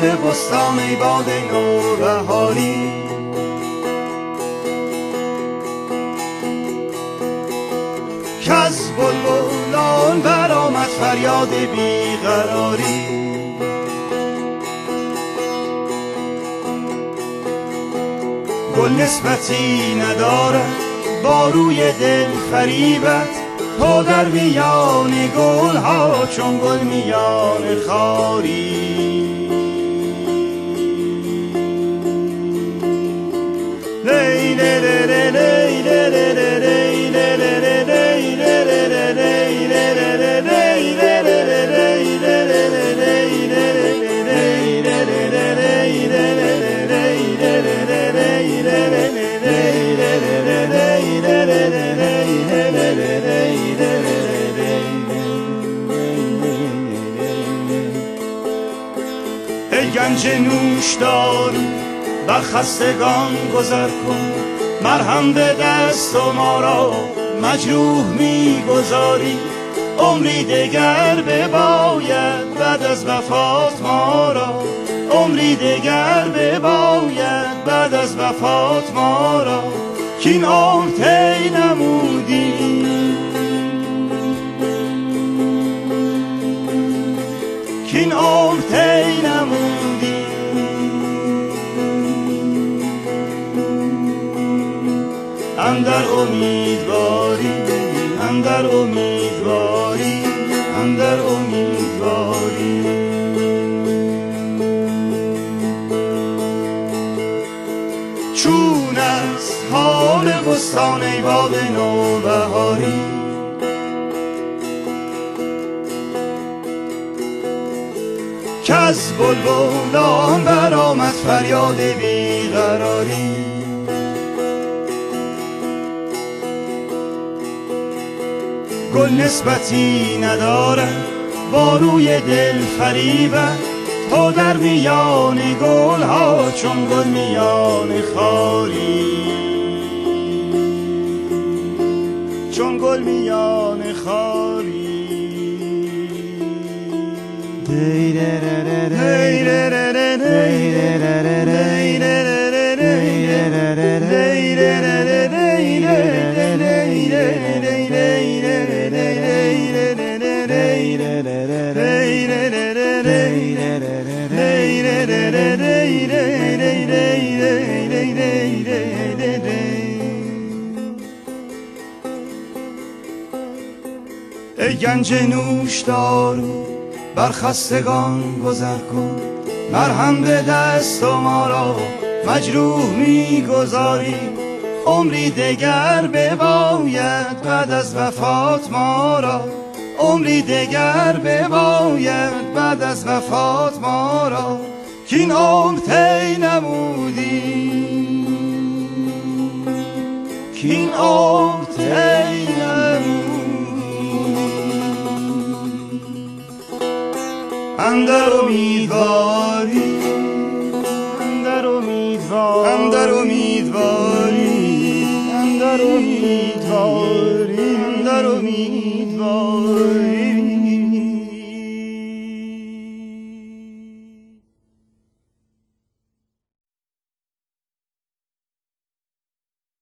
بستان ای باد نوبهاری. کز بلبلان برآمد فریاد بیقراری. گل نسبتی ندارد با روی دل فریبت، تو در میان گل ها چون گل میان خاری. ای گنج نوشدارو بر خستگان گذر کن، مرهم به دست و ما را مجروح میگذاری. عمری دگر بباید بعد از وفات ما را، عمری دگر بباید بعد از وفات ما را، کین عمر طی نمودی، کین عمر طی نمودی. اندر امیدواری، اندر امیدواری، اندر امیدواری. چون از حال بستان ای باد نوبهاری. کز بلبلان برآمد فریاد بیقراری. گل نسبتی ندارد با روی دل فریبت، تو در میان گل ها چون گل میان خاری، چون گل میان خاری. ای گنج نوشدارو بر خستگان گذر کن، مرهم به دست و ما را مجروح میگذاری. عمری دگر بباید بعد از وفات ما را، عمری دگر بباید بعد از وفات ما را، کین عمر طی نمودی، کین عمر طی نمودی. اندر امیدواری، اندر امیدواری، اندر امیدواری، اندر امیدواری، اندر امیدواری.